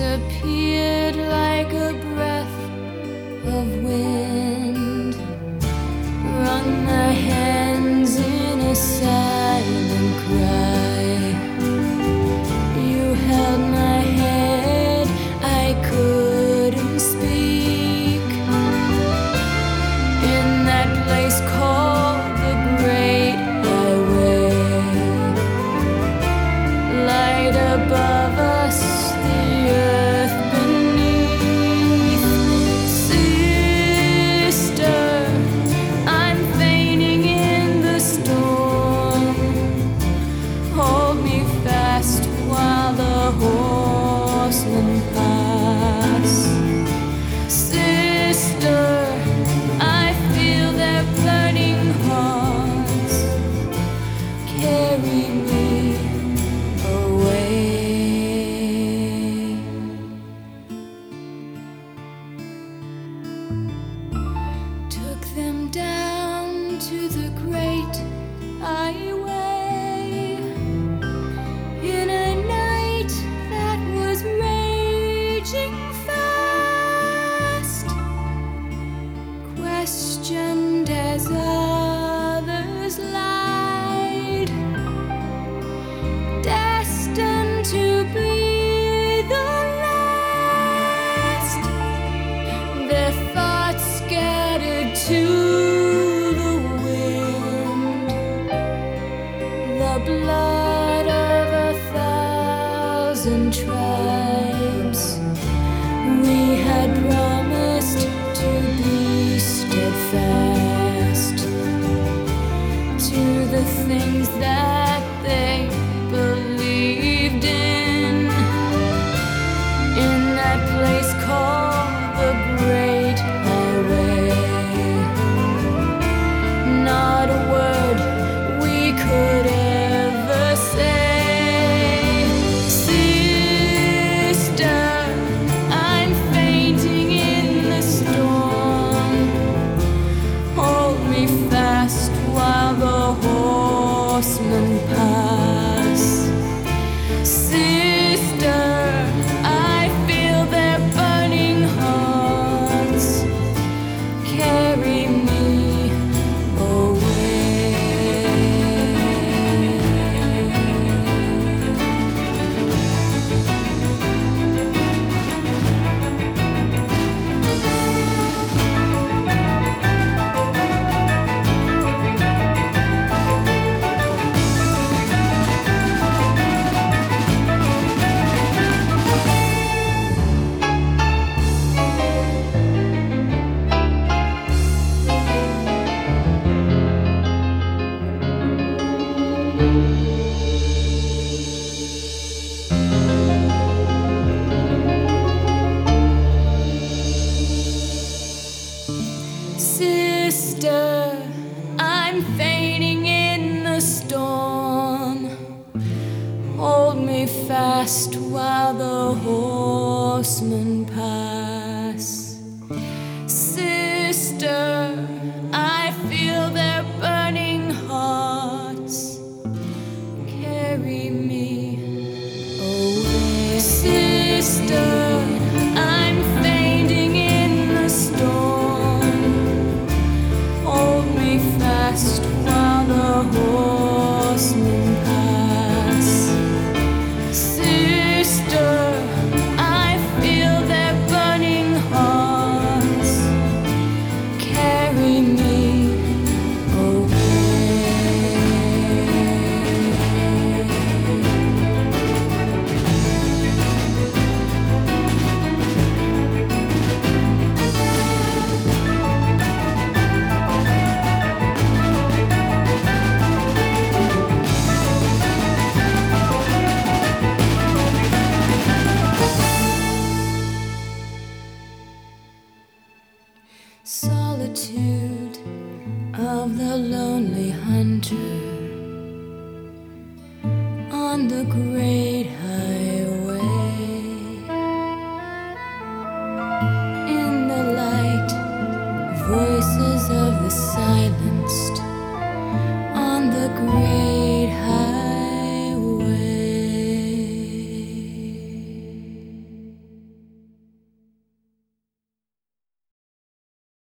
disappeared like a breath of wind. Wrung my hands in a silent cry. You held my head, I couldn't speak. In that place called the Great Highway, light above us, the earth beneath. Sister, I'm fainting in the storm. Hold me fast while the horsemen pass. Sister, I feel their burning hearts carry me away. Took them down to the Great Highway in a night that was raging fast, questioned as others lied, destined to be the last. Their thoughts scattered to the wind, the blood of 1,000 tribes. We had promised to be steadfast to the things that they believed in that place called the Great Highway. Not a word we could ever say. Sister, I'm fainting in the storm. Hold me fast while the horsemen pass. Sister, I feel their burning hearts carry me away. Sister, I'm fainting in the storm. Hold me fast while the horsemen pass. Sister, I feel their burning hearts carry me away. Sister, I'm fainting in the storm. Hold me fast while the horsemen pass. Sister, I feel their burning hearts carry me away. Solitude of the lonely hunter on the Great Highway. In the light, voices of the silence